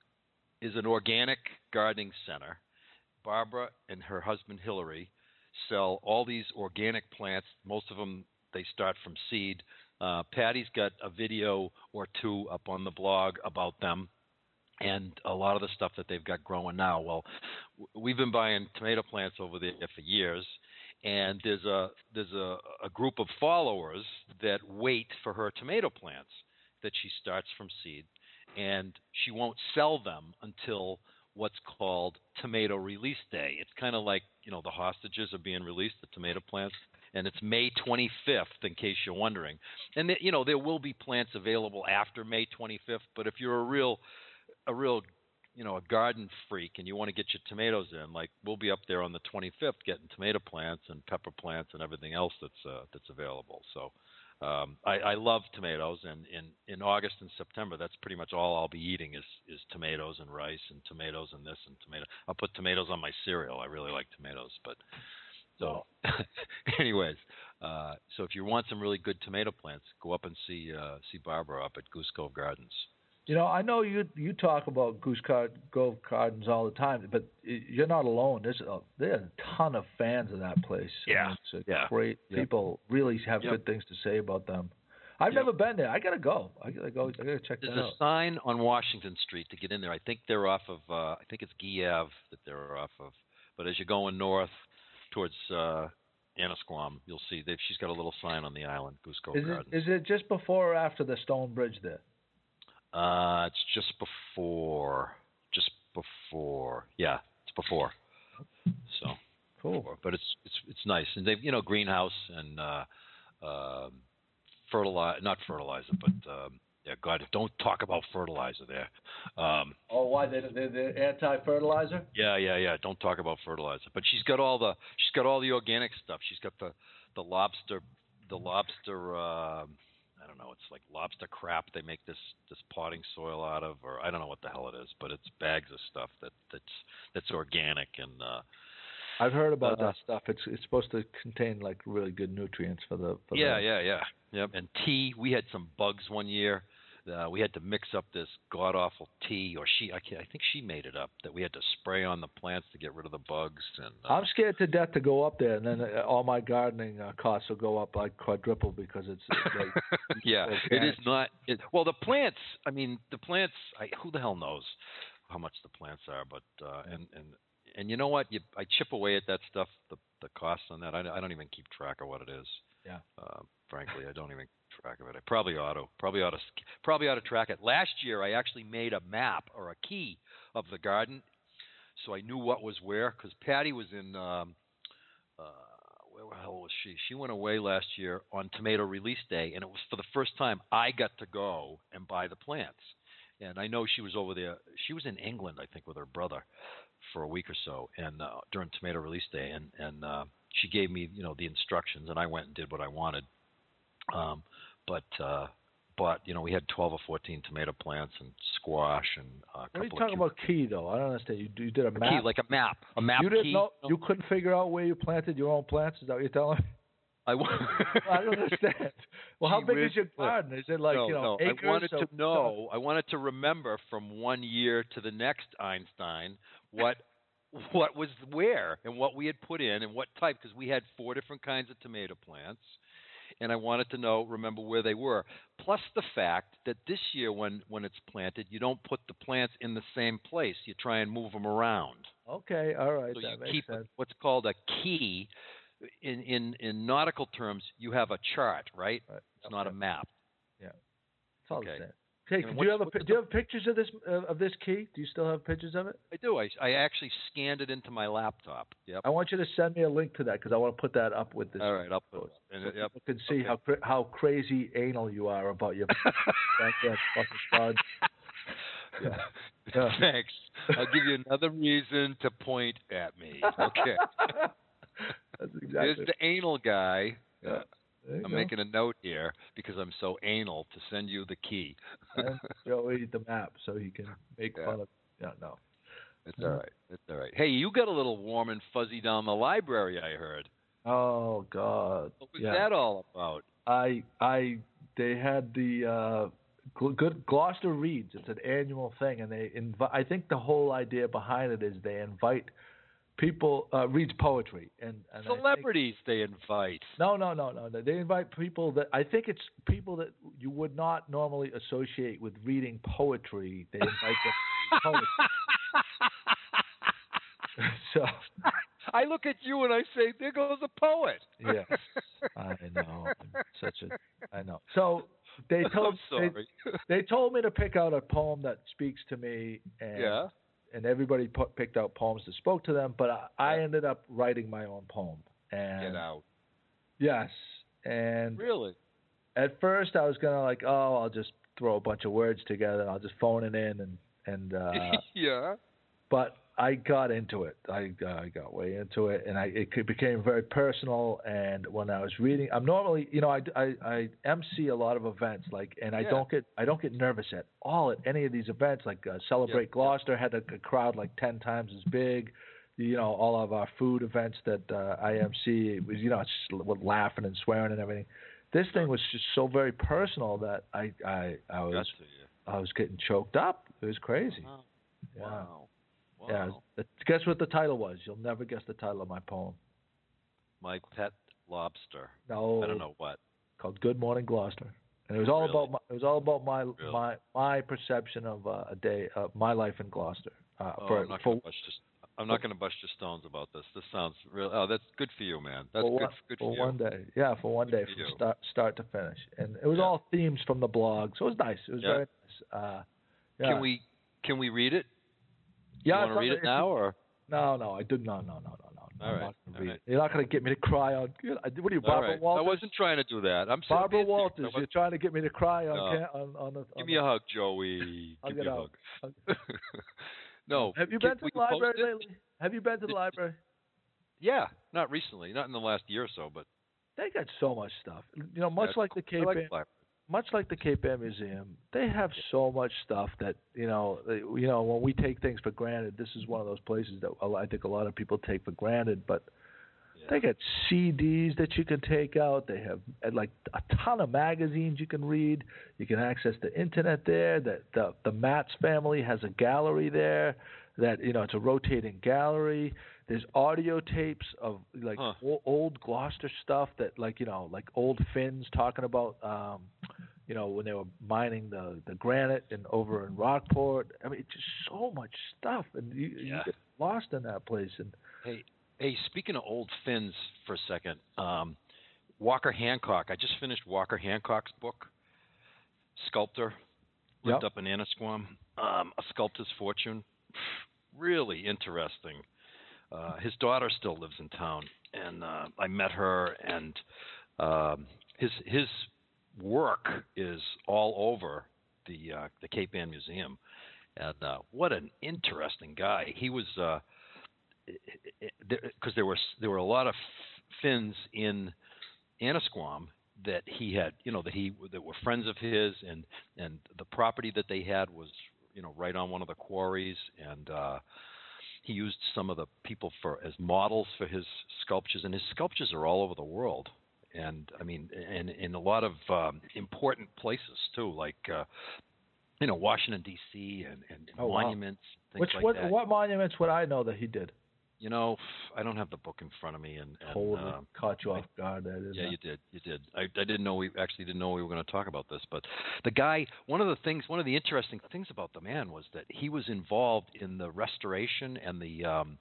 Speaker 2: is an organic gardening center. Barbara and her husband Hillary sell all these organic plants. Most of them they start from seed. Uh, Patty's got a video or two up on the blog about them and a lot of the stuff that they've got growing now. Well, w- we've been buying tomato plants over there for years, and there's a there's a, a group of followers that wait for her tomato plants that she starts from seed, and she won't sell them until what's called tomato release day. It's kind of like, you know, the hostages are being released, the tomato plants, and it's May twenty-fifth, in case you're wondering. And, th- you know, there will be plants available after May twenty-fifth, but if you're a real, a real, you know, a garden freak and you want to get your tomatoes in, like, we'll be up there on the twenty-fifth getting tomato plants and pepper plants and everything else that's uh, that's available. So um, I, I love tomatoes, and in, in August and September, that's pretty much all I'll be eating is, is tomatoes and rice and tomatoes and this and tomato. I'll put tomatoes on my cereal. I really like tomatoes, but so anyways, uh, so if you want some really good tomato plants, go up and see uh, see Barbara up at Goose Cove Gardens.
Speaker 3: You know, I know you you talk about Goose Cove Gardens all the time, but you're not alone. There's a, there's a ton of fans of that place.
Speaker 2: Yeah.
Speaker 3: I mean, it's a
Speaker 2: Yeah.
Speaker 3: great.
Speaker 2: Yep.
Speaker 3: People really have
Speaker 2: Yep.
Speaker 3: good things to say about them. I've
Speaker 2: Yep.
Speaker 3: never been there. I gotta go. I gotta go. I gotta check
Speaker 2: There's
Speaker 3: that
Speaker 2: a
Speaker 3: out.
Speaker 2: sign on Washington Street to get in there. I think they're off of, uh, I think it's Guy Ave that they're off of. But as you're going north towards uh, Annisquam, you'll see they've, she's got a little sign on the island, Goose Cove
Speaker 3: Is it
Speaker 2: Gardens.
Speaker 3: is it just before or after the stone bridge there?
Speaker 2: Uh, it's just before, just before. Yeah, it's before. So,
Speaker 3: Cool.
Speaker 2: before. But it's it's it's nice, and they've you know greenhouse and uh, um, fertilizer, not fertilizer, but um, yeah, God, don't talk about fertilizer there. Um,
Speaker 3: Oh, why they they they're anti-fertilizer?
Speaker 2: yeah, yeah, yeah. Don't talk about fertilizer. But she's got all the she's got all the organic stuff. She's got the the lobster the lobster. Uh, I don't know. It's like lobster crap. They make this this potting soil out of, or I don't know what the hell it is, but it's bags of stuff that that's that's organic and. Uh,
Speaker 3: I've heard about
Speaker 2: Uh,
Speaker 3: that stuff. It's it's supposed to contain like really good nutrients for the. For
Speaker 2: yeah,
Speaker 3: the,
Speaker 2: yeah, yeah, yep. And tea. We had some bugs one year uh, we had to mix up this god awful tea, or she I, can't, I think she made it up, that we had to spray on the plants to get rid of the bugs. And uh,
Speaker 3: I'm scared to death to go up there, and then uh, all my gardening uh, costs will go up like quadruple because it's. it's like,
Speaker 2: yeah, it is not. It, well, the plants. I mean, the plants. I, who the hell knows how much the plants are? But uh, and and and you know what? You, I chip away at that stuff. The the cost on that. I, I don't even keep track of what it is.
Speaker 3: Yeah.
Speaker 2: Uh, frankly, I don't even keep track of it. I probably ought to. Probably ought to. Probably ought to track it. Last year, I actually made a map or a key of the garden, so I knew what was where. Because Patty was in. Um, uh, where the hell was she? She went away last year on tomato release day, and it was for the first time I got to go and buy the plants. And I know she was over there. She was in England, I think, with her brother for a week or so, and uh, during tomato release day, and and uh, she gave me, you know, the instructions, and I went and did what I wanted. Um, but uh, but you know, we had twelve or fourteen tomato plants and squash and uh, a
Speaker 3: What are you
Speaker 2: couple
Speaker 3: talking
Speaker 2: of
Speaker 3: about key though? I don't understand. You, you did a
Speaker 2: a
Speaker 3: map.
Speaker 2: key, like a map, a map
Speaker 3: you didn't
Speaker 2: key.
Speaker 3: know.
Speaker 2: No.
Speaker 3: You couldn't figure out where you planted your own plants. Is that what you're telling me?
Speaker 2: I, w-
Speaker 3: I don't understand. Well, how
Speaker 2: Gee
Speaker 3: big
Speaker 2: whiz.
Speaker 3: is your garden? Is it like
Speaker 2: no,
Speaker 3: you know
Speaker 2: no.
Speaker 3: acres?
Speaker 2: I wanted
Speaker 3: so,
Speaker 2: to know. I wanted to remember from one year to the next Einstein what what was where and what we had put in and what type, because we had four different kinds of tomato plants, and I wanted to know, remember where they were. Plus the fact that this year, when when it's planted, you don't put the plants in the same place. You try and move them around.
Speaker 3: Okay, all right,
Speaker 2: So
Speaker 3: that
Speaker 2: you
Speaker 3: makes
Speaker 2: keep
Speaker 3: sense.
Speaker 2: what's called a key. In, in in nautical terms, you have a chart, right?
Speaker 3: Right.
Speaker 2: It's not a
Speaker 3: Okay.
Speaker 2: map.
Speaker 3: Yeah, it's all
Speaker 2: Okay.
Speaker 3: the same. Okay,
Speaker 2: And
Speaker 3: do you have a
Speaker 2: what's-
Speaker 3: pi-
Speaker 2: what's
Speaker 3: do you have pictures of this uh, of this key? Do you still have pictures of it?
Speaker 2: I do. I, I actually scanned it into my laptop. Yep.
Speaker 3: I want you to send me a link to that because I want to put that up with this.
Speaker 2: All right, I'll put it
Speaker 3: post.
Speaker 2: up. And
Speaker 3: So
Speaker 2: it- yep.
Speaker 3: people can see
Speaker 2: Okay.
Speaker 3: how cra- how crazy anal you are about your backyard fucking garden. Yeah. Yeah.
Speaker 2: Thanks. I'll give you another reason to point at me. Okay.
Speaker 3: That's
Speaker 2: Here's
Speaker 3: exactly.
Speaker 2: the anal guy.
Speaker 3: Yeah. There you
Speaker 2: I'm
Speaker 3: go.
Speaker 2: making a note here because I'm so anal to send you the key.
Speaker 3: And Joey the map so he can make
Speaker 2: Yeah.
Speaker 3: fun of. Yeah, no.
Speaker 2: It's all right. It's all right. Hey, you got a little warm and fuzzy down the library, I heard.
Speaker 3: Oh God.
Speaker 2: What was
Speaker 3: yeah.
Speaker 2: that all about?
Speaker 3: I I they had the uh, Gl- good Gloucester Reads. It's an annual thing, and they invite. I think the whole idea behind it is they invite people uh, reads poetry and, and I think-
Speaker 2: Celebrities they invite.
Speaker 3: no, no, no, no, no. They invite people that I think it's people that you would not normally associate with reading poetry. They invite them to read poetry. So
Speaker 2: I look at you and I say, "There goes a poet."
Speaker 3: yes, I know. I'm such a I know. So they told
Speaker 2: I'm sorry.
Speaker 3: They, they told me to pick out a poem that speaks to me, and
Speaker 2: yeah.
Speaker 3: and everybody put, picked out poems that spoke to them. But I, I
Speaker 2: Yeah.
Speaker 3: ended up writing my own poem. And
Speaker 2: Get out.
Speaker 3: yes, and
Speaker 2: Really?
Speaker 3: at first I was gonna like, oh, I'll just throw a bunch of words together and I'll just phone it in and and uh,
Speaker 2: yeah.
Speaker 3: but I got into it. I uh, I got way into it, and I it could- became very personal. And when I was reading, I'm normally, you know, I, I, I M C a lot of events, like, and I
Speaker 2: Yeah.
Speaker 3: don't get I don't get nervous at all at any of these events. Like uh, Celebrate
Speaker 2: Yep,
Speaker 3: Gloucester had a, a crowd like ten times as big. You know, all of our food events that uh, I M C, it was, you know, it's just with laughing and swearing and everything. This thing was just so very personal that I I I
Speaker 2: Got
Speaker 3: was
Speaker 2: to you.
Speaker 3: I was getting choked up. It was crazy.
Speaker 2: Wow.
Speaker 3: Yeah.
Speaker 2: Wow.
Speaker 3: Yeah,
Speaker 2: Wow.
Speaker 3: the- guess what the title was? You'll never guess the title of my poem.
Speaker 2: My pet lobster.
Speaker 3: No,
Speaker 2: I don't know what.
Speaker 3: called Good Morning Gloucester, and it was all
Speaker 2: Really?
Speaker 3: about my, it was all about my
Speaker 2: Really?
Speaker 3: my my perception of uh, a day of my life in Gloucester. Uh,
Speaker 2: Oh,
Speaker 3: for
Speaker 2: I'm not
Speaker 3: for,
Speaker 2: going to bust your, I'm not going to bust your stones about this. This sounds real. Oh, that's good for you, man. That's
Speaker 3: for
Speaker 2: good.
Speaker 3: one,
Speaker 2: good
Speaker 3: for
Speaker 2: for you.
Speaker 3: one day. Yeah, for one day
Speaker 2: for
Speaker 3: from
Speaker 2: you.
Speaker 3: start start to finish, and it was
Speaker 2: Yeah.
Speaker 3: all themes from the blog, so it was nice. It was
Speaker 2: Yeah.
Speaker 3: very nice. Uh, yeah.
Speaker 2: Can we can we read it?
Speaker 3: Yeah,
Speaker 2: you want
Speaker 3: it's
Speaker 2: to read
Speaker 3: on-
Speaker 2: it now or?
Speaker 3: No, no, I did no, no, no, no, no.
Speaker 2: All
Speaker 3: I'm
Speaker 2: right,
Speaker 3: not gonna
Speaker 2: all
Speaker 3: read
Speaker 2: right.
Speaker 3: it. You're not going to get me to cry on. What are you,
Speaker 2: All
Speaker 3: Barbara
Speaker 2: right.
Speaker 3: Walters?
Speaker 2: I wasn't trying to do that. I'm
Speaker 3: Barbara
Speaker 2: being serious. I
Speaker 3: Walters,
Speaker 2: wasn't-
Speaker 3: you're trying to get me to cry on
Speaker 2: No.
Speaker 3: can, on on the.
Speaker 2: Give
Speaker 3: on
Speaker 2: me
Speaker 3: the,
Speaker 2: a hug, Joey.
Speaker 3: I'll
Speaker 2: Give
Speaker 3: get
Speaker 2: me a
Speaker 3: out.
Speaker 2: hug. No.
Speaker 3: Have you
Speaker 2: Can-
Speaker 3: been to
Speaker 2: will
Speaker 3: the
Speaker 2: you post
Speaker 3: library
Speaker 2: it?
Speaker 3: lately? Have you been to the
Speaker 2: Did-
Speaker 3: library?
Speaker 2: Yeah, not recently, not in the last year or so, but
Speaker 3: They got so much stuff. You know, much
Speaker 2: that's
Speaker 3: like the
Speaker 2: cool.
Speaker 3: Cape
Speaker 2: I like
Speaker 3: Ann,
Speaker 2: the library.
Speaker 3: much like the Cape Ann Museum, they have so much stuff that you know. they- You know, when we take things for granted, this is one of those places that a lot- I think a lot of people take for granted. But
Speaker 2: Yeah.
Speaker 3: They got C Ds that you can take out. They have uh, like a ton of magazines you can read. You can access the internet there. That the the Matz family has a gallery there. That you know it's a rotating gallery. There's audio tapes of like
Speaker 2: Huh.
Speaker 3: o- old Gloucester stuff that like you know like old Finns talking about um, you know when they were mining the, the granite and over in Rockport. I mean, it's just so much stuff, and you,
Speaker 2: Yeah.
Speaker 3: you get lost in that place. And
Speaker 2: Hey, hey. Speaking of old Finns, for a second, um, Walker Hancock. I just finished Walker Hancock's book, Sculptor. Lived
Speaker 3: Yep.
Speaker 2: up in Annisquam. Um, a Sculptor's Fortune. Really interesting. Uh, his daughter still lives in town, and uh, I met her, and um, his his work is all over the uh, the Cape Ann Museum, and uh, what an interesting guy. He was because uh, there were there were a lot of Finns in Annisquam that he had, you know, that he that were friends of his, and and the property that they had was, you know, right on one of the quarries, and uh, he used some of the people for as models for his sculptures, and his sculptures are all over the world, and I mean, and in a lot of um, important places too, like uh, you know, Washington D C and, and
Speaker 3: Oh, wow.
Speaker 2: monuments, things
Speaker 3: which
Speaker 2: like
Speaker 3: what
Speaker 2: that.
Speaker 3: what monuments would I know that he did?
Speaker 2: You know, I don't have the book in front of me, and, and
Speaker 3: Totally
Speaker 2: uh,
Speaker 3: caught you
Speaker 2: I-
Speaker 3: off guard. There, didn't
Speaker 2: yeah,
Speaker 3: I?
Speaker 2: you did. You did. I, I didn't know we actually didn't know we were going to talk about this, but the guy. One of the things, one of the interesting things about the man was that he was involved in the restoration and the um,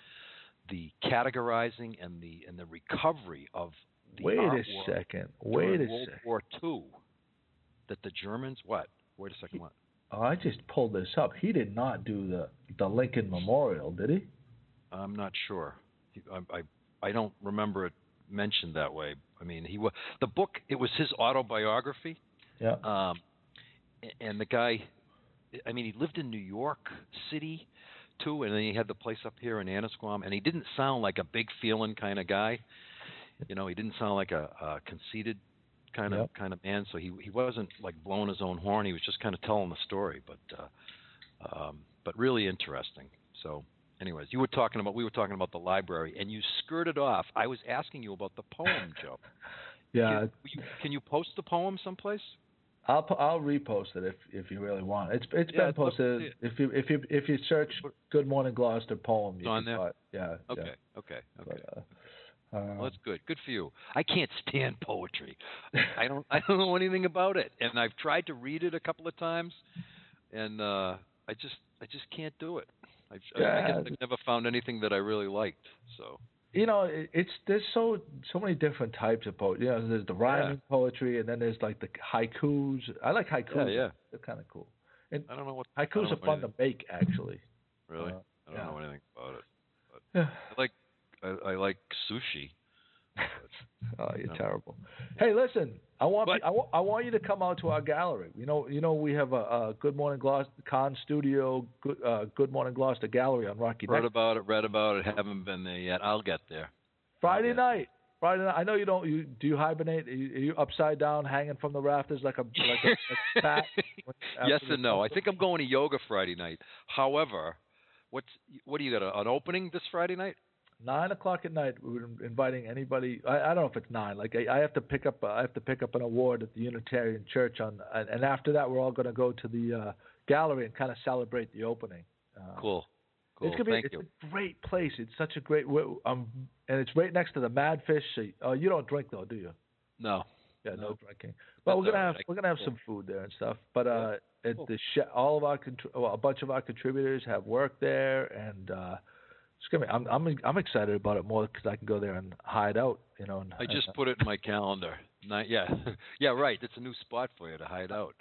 Speaker 2: the categorizing and the and the recovery of the
Speaker 3: Wait a
Speaker 2: artwork
Speaker 3: second. Wait
Speaker 2: during
Speaker 3: a
Speaker 2: World
Speaker 3: second.
Speaker 2: War Two. That the Germans what? Wait a second. What?
Speaker 3: Oh, I just pulled this up. He did not do the the Lincoln Memorial, did he?
Speaker 2: I'm not sure. He- I, I I don't remember it mentioned that way. I mean, he was the book. It was his autobiography.
Speaker 3: Yeah.
Speaker 2: Um, a- and the guy, I mean, he lived in New York City too, and then he had the place up here in Annisquam, and he didn't sound like a big feeling kind of guy. You know, he didn't sound like a, a conceited kind of
Speaker 3: Yep.
Speaker 2: kind of man. So he he wasn't like blowing his own horn. He was just kind of telling the story, but uh, um, but really interesting. So. Anyways, you were talking about we were talking about the library, and you skirted off. I was asking you about the poem, Joe.
Speaker 3: Yeah.
Speaker 2: Can you, can you post the poem someplace?
Speaker 3: I'll pu- I'll repost it if if you really want. It's it's
Speaker 2: Yeah,
Speaker 3: been
Speaker 2: I'd love to
Speaker 3: posted.
Speaker 2: see it.
Speaker 3: If you if you if you search "Good Morning Gloucester" poem, you
Speaker 2: It's on
Speaker 3: can
Speaker 2: there?
Speaker 3: find- Yeah.
Speaker 2: Okay,
Speaker 3: Yeah.
Speaker 2: okay, okay.
Speaker 3: But, uh, um,
Speaker 2: Well, that's good. Good for you. I can't stand poetry. I don't. I don't know anything about it, and I've tried to read it a couple of times, and uh, I just I just can't do it. I've, I, I
Speaker 3: Yeah.
Speaker 2: guess I've never found anything that I really liked. So
Speaker 3: you know, it, it's there's so so many different types of poetry. You know, there's the rhyming poetry, and then there's like the haikus. I like haikus.
Speaker 2: yeah, yeah.
Speaker 3: They're kind of cool. And
Speaker 2: I don't know what I don't
Speaker 3: haikus
Speaker 2: know
Speaker 3: are fun
Speaker 2: anything,
Speaker 3: to make, actually.
Speaker 2: really.
Speaker 3: Uh,
Speaker 2: I don't
Speaker 3: yeah.
Speaker 2: know anything about it.
Speaker 3: Yeah.
Speaker 2: I like I, I like sushi.
Speaker 3: Oh, you're
Speaker 2: No.
Speaker 3: terrible. Hey, listen, I want
Speaker 2: What?
Speaker 3: I, want I want you to come out to our gallery. You know, you know we have a, a Good Morning Gloucester Con Studio, Good, uh, Good Morning Gloucester Gallery on Rocky
Speaker 2: Heard
Speaker 3: Neck.
Speaker 2: about it, read about it, haven't been there yet. I'll get there.
Speaker 3: Friday
Speaker 2: Yeah.
Speaker 3: night. Friday night. I know you don't. You do you hibernate? Are you, are you upside down, hanging from the rafters like a like a, like a bat? when-
Speaker 2: Yes
Speaker 3: after the
Speaker 2: and no. I
Speaker 3: concert?
Speaker 2: think I'm going to yoga Friday night. However, what's what do you got? A, an opening this Friday night?
Speaker 3: Nine o'clock at night. We're inviting anybody. I, I don't know if it's nine. Like I, I have to pick up. I have to pick up an award at the Unitarian Church on, and, and after that, we're all going to go to the uh, gallery and kind of celebrate the opening. Uh,
Speaker 2: Cool. Cool.
Speaker 3: It's gonna be.
Speaker 2: Thank
Speaker 3: it's
Speaker 2: you.
Speaker 3: a great place. It's such a great. Um, and it's right next to the Madfish. So, uh, you don't drink though, do you?
Speaker 2: No.
Speaker 3: Yeah, no,
Speaker 2: No.
Speaker 3: drinking. But
Speaker 2: That's
Speaker 3: we're gonna
Speaker 2: all
Speaker 3: have
Speaker 2: right. I-
Speaker 3: we're gonna have
Speaker 2: cool.
Speaker 3: some food there and stuff. But uh, at
Speaker 2: Cool.
Speaker 3: the sh- all of our contr- well, a bunch of our contributors have work there, and uh, it's gonna be. I'm I'm I'm excited about it more because I can go there and hide out. You know. And,
Speaker 2: I just put it in my calendar. Not, yeah. yeah. Right. It's a new spot for you to hide out.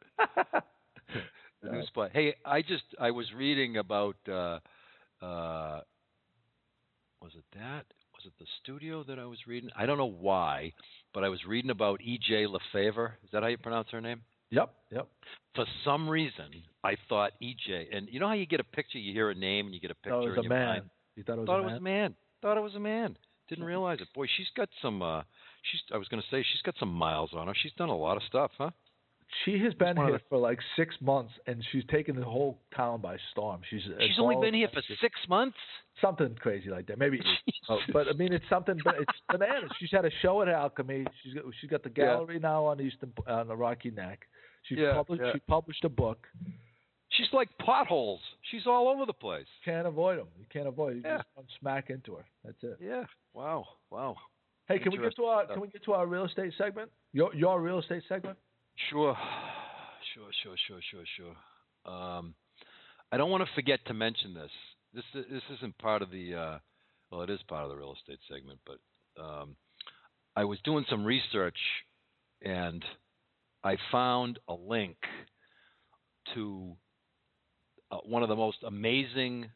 Speaker 2: The new spot. Hey, I just I was reading about. Uh, uh, was it that? Was it the studio that I was reading? I don't know why, but I was reading about E J LaFavor. Is that how you pronounce her name?
Speaker 3: Yep. Yep.
Speaker 2: For some reason, I thought E J, and you know how you get a picture, you hear a name, and you get a picture
Speaker 3: Thought it was
Speaker 2: in
Speaker 3: a
Speaker 2: your
Speaker 3: man.
Speaker 2: mind.
Speaker 3: You thought it was
Speaker 2: Thought
Speaker 3: a
Speaker 2: it
Speaker 3: man.
Speaker 2: was a man. Thought it was a man. Didn't realize it. Boy, she's got some. Uh, she's. I was going to say she's got some miles on her. She's done a lot of stuff, huh?
Speaker 3: She has been
Speaker 2: one of
Speaker 3: here
Speaker 2: the-
Speaker 3: for like six months, and she's taken the whole town by storm. She's
Speaker 2: She's only been here for six months.
Speaker 3: something crazy like that, maybe. oh, but I mean, it's something. But it's bananas. She's had a show at Alchemy. She's got, she's got the gallery now on Eastern on the Rocky Neck. She
Speaker 2: Yeah,
Speaker 3: published
Speaker 2: yeah.
Speaker 3: she published a book.
Speaker 2: She's like potholes. She's all over the place.
Speaker 3: Can't avoid them. You can't avoid. It. You
Speaker 2: Yeah.
Speaker 3: just run smack into her. That's it.
Speaker 2: Yeah. Wow. Wow.
Speaker 3: Hey, can we get to our
Speaker 2: Interesting
Speaker 3: can we get to our real estate segment? Your your real estate segment?
Speaker 2: Sure. Sure. Sure. Sure. Sure. Sure. Um, I don't want to forget to mention this. This this isn't part of the. Uh, well, it is part of the real estate segment, but um, I was doing some research, and I found a link to uh, one of the most amazing.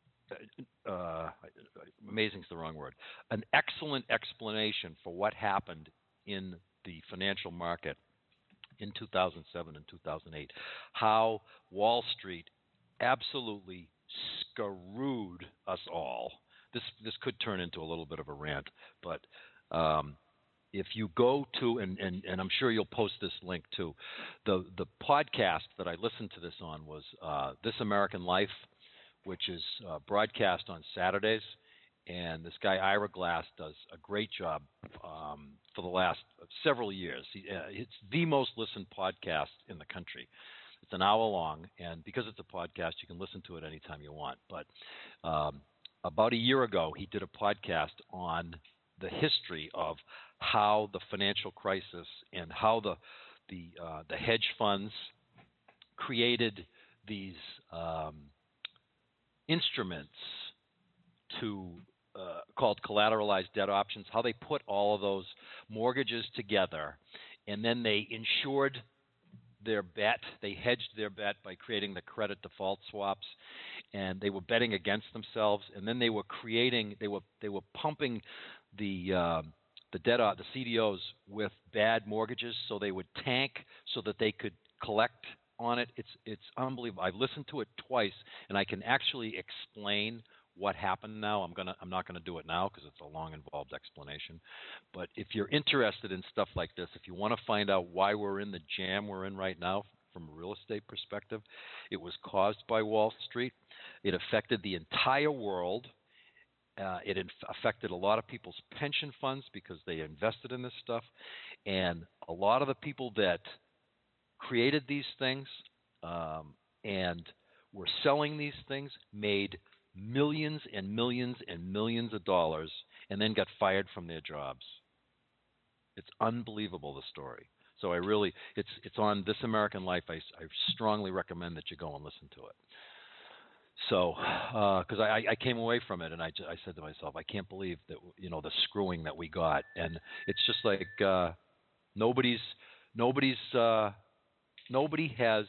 Speaker 2: Uh, amazing is the wrong word. An excellent explanation for what happened in the financial market in two thousand seven and two thousand eight. How Wall Street absolutely screwed us all. This this could turn into a little bit of a rant, but um, if you go to and, and, and I'm sure you'll post this link too. The the podcast that I listened to this on was uh, This American Life, which is uh, broadcast on Saturdays, and this guy Ira Glass does a great job um, for the last several years. He, uh, it's the most listened podcast in the country. It's an hour long, and because it's a podcast, you can listen to it anytime you want. But um, about a year ago, he did a podcast on the history of how the financial crisis and how the the uh, the hedge funds created these um, instruments to uh, called collateralized debt options, how they put all of those mortgages together, and then they insured their bet. They hedged their bet by creating the credit default swaps, and they were betting against themselves. And then they were creating, they were they were pumping the uh, the debt, the C D Os with bad mortgages, so they would tank so that they could collect on it. It's it's unbelievable. I've listened to it twice, and I can actually explain what happened now. I'm gonna I'm not gonna do it now because it's a long, involved explanation. But if you're interested in stuff like this, if you want to find out why we're in the jam we're in right now from a real estate perspective, it was caused by Wall Street. It affected the entire world. Uh, it inf- affected a lot of people's pension funds because they invested in this stuff, and a lot of the people that created these things um, and were selling these things made millions and millions and millions of dollars and then got fired from their jobs. It's unbelievable, the story. So I really, it's it's on This American Life. I, I strongly recommend that you go and listen to it. So, because uh, I, I came away from it and I, I said to myself, I can't believe that, you know, the screwing that we got. And it's just like uh, nobody's, nobody's, uh, nobody has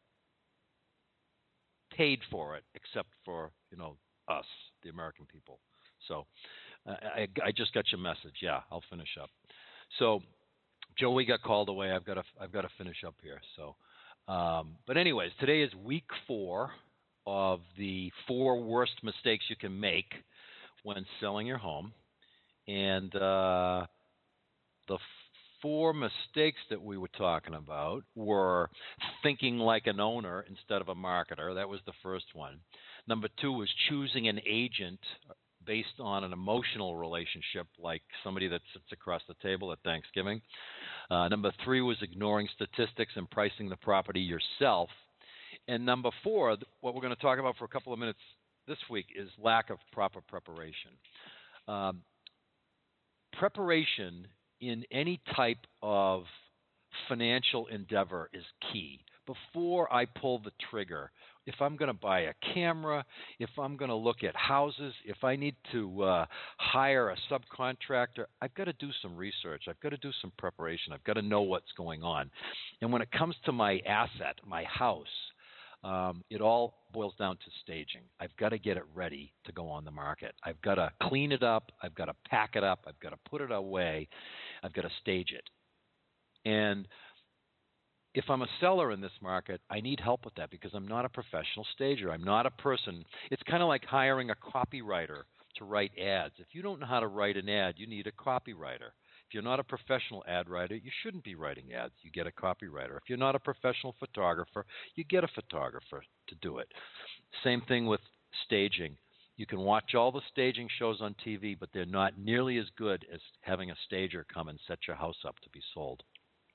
Speaker 2: paid for it except for, you know, us, the American people. So uh, I, I just got your message. Yeah, I'll finish up. So Joey got called away. I've got to I've got to finish up here. So, um, but anyways, today is week four of the four worst mistakes you can make when selling your home, and uh, the four mistakes that we were talking about were thinking like an owner instead of a marketer. That was the first one. Number two was choosing an agent based on an emotional relationship, like somebody that sits across the table at Thanksgiving. Uh, number three was ignoring statistics and pricing the property yourself. And number four, what we're going to talk about for a couple of minutes this week, is lack of proper preparation. Um, preparation in any type of financial endeavor is key. Before I pull the trigger, if I'm going to buy a camera, if I'm going to look at houses, if I need to uh, hire a subcontractor, I've got to do some research. I've got to do some preparation. I've got to know what's going on. And when it comes to my asset, my house, um, it all boils down to staging. I've got to get it ready to go on the market. I've got to clean it up. I've got to pack it up. I've got to put it away. I've got to stage it. And if I'm a seller in this market, I need help with that because I'm not a professional stager. I'm not a person. It's kind of like hiring a copywriter to write ads. If you don't know how to write an ad, you need a copywriter. If If you're not a professional ad writer, you shouldn't be writing ads. You get a copywriter. If you're not a professional photographer, you get a photographer to do it. Same thing with staging. You can watch all the staging shows on T V, but they're not nearly as good as having a stager come and set your house up to be sold.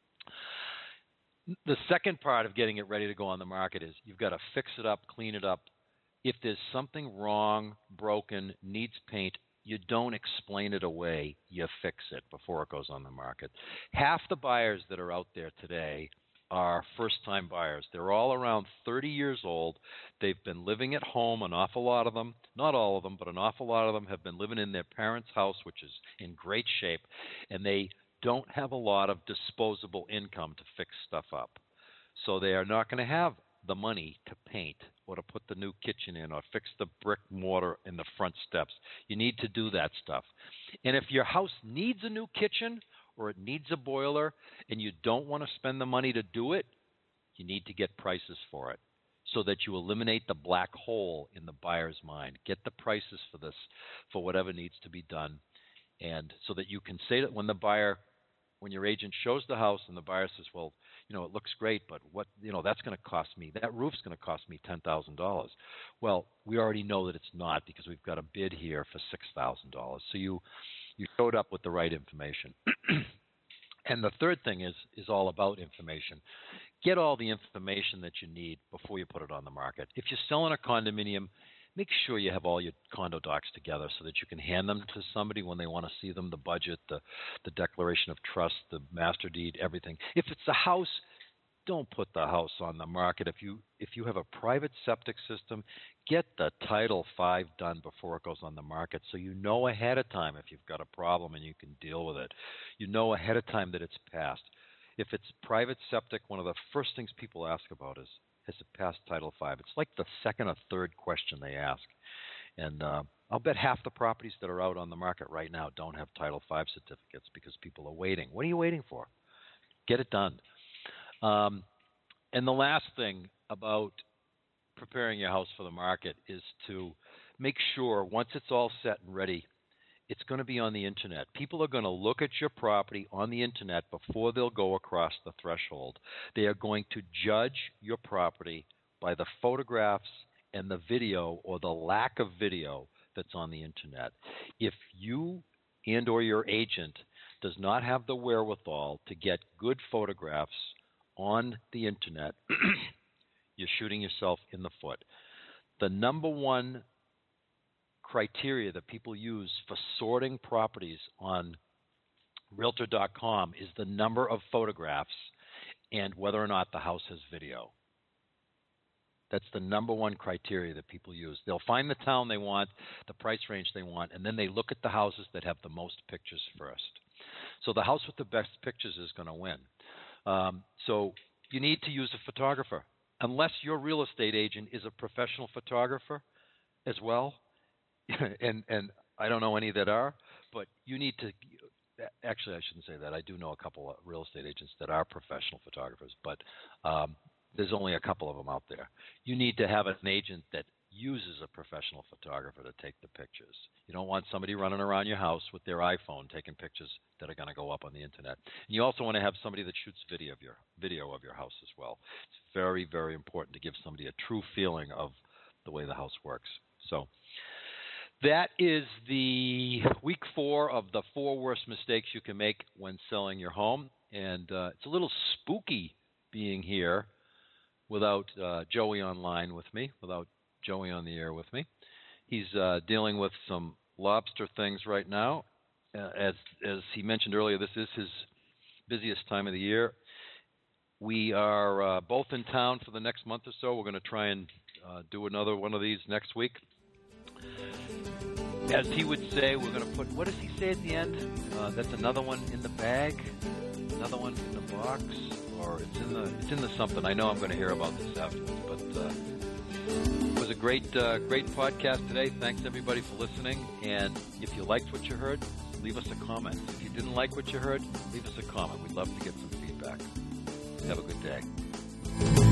Speaker 2: The second part of getting it ready to go on the market is you've got to fix it up, clean it up. If there's something wrong, broken, needs paint, you don't explain it away. You fix it before it goes on the market. Half the buyers that are out there today are first-time buyers. They're all around thirty years old. They've been living at home, an awful lot of them, not all of them, but an awful lot of them have been living in their parents' house, which is in great shape, and they don't have a lot of disposable income to fix stuff up. So they are not going to have the money to paint or to put the new kitchen in or fix the brick mortar in the front steps. You need to do that stuff. And if your house needs a new kitchen or it needs a boiler and you don't want to spend the money to do it, you need to get prices for it so that you eliminate the black hole in the buyer's mind. Get the prices for this, for whatever needs to be done, and so that you can say that when the buyer, when your agent shows the house and the buyer says, well, you know, it looks great, but what, you know, that's going to cost me, that roof's going to cost me ten thousand dollars. Well, we already know that it's not because we've got a bid here for six thousand dollars. So you, you showed up with the right information. And the third thing is is all about information. Get all the information that you need before you put it on the market. If you're selling a condominium, make sure you have all your condo docs together so that you can hand them to somebody when they want to see them, the budget, the, the declaration of trust, the master deed, everything. If it's a house, don't put the house on the market. If you if you have a private septic system, get the Title five done before it goes on the market so you know ahead of time if you've got a problem and you can deal with it. You know ahead of time that it's passed. If it's private septic, one of the first things people ask about is, has it passed Title five? It's like the second or third question they ask. And uh, I'll bet half the properties that are out on the market right now don't have Title five certificates because people are waiting. What are you waiting for? Get it done. Um, and the last thing about preparing your house for the market is to make sure once it's all set and ready, it's going to be on the internet. People are going to look at your property on the internet before they'll go across the threshold. They are going to judge your property by the photographs and the video or the lack of video that's on the internet. If you and or your agent does not have the wherewithal to get good photographs on the internet, you're shooting yourself in the foot. The number one criteria that people use for sorting properties on Realtor dot com is the number of photographs and whether or not the house has video. That's the number one criteria that people use. They'll find the town they want, the price range they want, and then they look at the houses that have the most pictures first. So the house with the best pictures is going to win. Um, so you need to use a photographer. Unless your real estate agent is a professional photographer as well, and and I don't know any that are, but you need to – actually, I shouldn't say that. I do know a couple of real estate agents that are professional photographers, but um, there's only a couple of them out there. You need to have an agent that uses a professional photographer to take the pictures. You don't want somebody running around your house with their iPhone taking pictures that are going to go up on the internet. And you also want to have somebody that shoots video of your video of your house as well. It's very, very important to give somebody a true feeling of the way the house works. So that is the week four of the four worst mistakes you can make when selling your home. And uh, it's a little spooky being here without uh, Joey online with me, without Joey on the air with me. He's uh, dealing with some lobster things right now. Uh, as as he mentioned earlier, this is his busiest time of the year. We are uh, both in town for the next month or so. We're going to try and uh, do another one of these next week. As he would say, we're going to put, what does he say at the end? Uh, that's another one in the bag, another one in the box, or it's in the it's in the something. I know I'm going to hear about this afterwards, but uh, it was a great uh, great podcast today. Thanks everybody for listening. And if you liked what you heard, leave us a comment. If you didn't like what you heard, leave us a comment. We'd love to get some feedback. Have a good day.